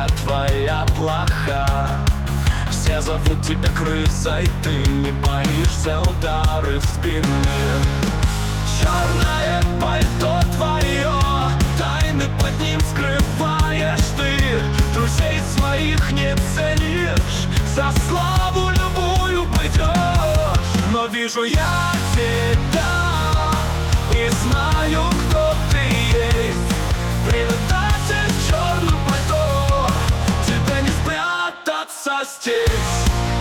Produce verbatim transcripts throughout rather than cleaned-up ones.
твоя плоха. Все зовут тебя крысой, ты не боишься удары в спину. Черное пальто твое, тайны под ним скрываешь ты. Друзей своих не ценишь, за славу любую пойдешь. Но вижу я тебя и знаю, кто ты есть. Предатель в черном пальто, тебе не спрятаться здесь.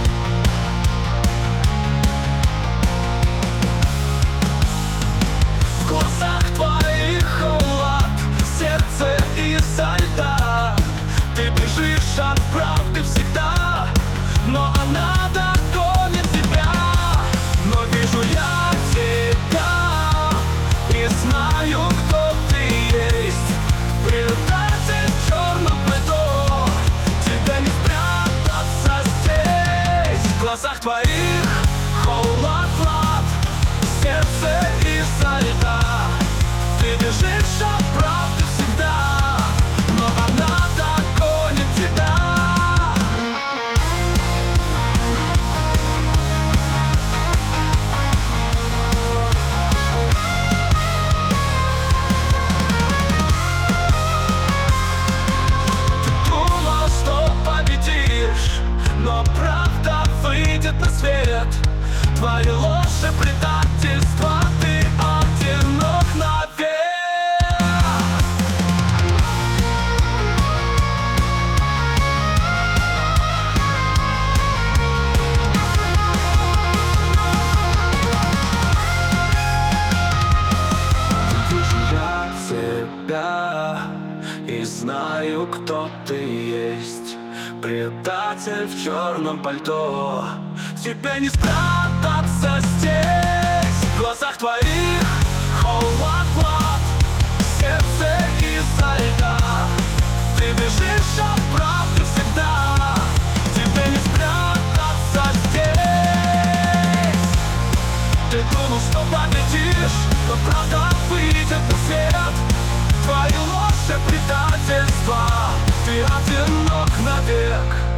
В глазах твоих холод, сердце изо льда. Ты бежишь от правды всегда, но она догонит тебя. Но вижу я тебя и знаю, кто ты есть. Предатель в черном пальто, тебе не спрятаться здесь. В глазах твоих холод, влад, сердце изо льда. Ты бежишь от правды всегда, но она догонит тебя. Ты думал, что победишь, но правда выйдет на свет. Твои ложь и предательство, ты одинок навек. Вижу я тебя и знаю, кто ты есть. Предатель в черном пальто, тебе не спрятаться здесь. В глазах твоих холод, влад, сердце изо льда. Ты бежишь от правды всегда, тебе не спрятаться здесь. Ты думал, что победишь, но правда выйдет на свет. Твои ложь и предательство, ты одинок навек.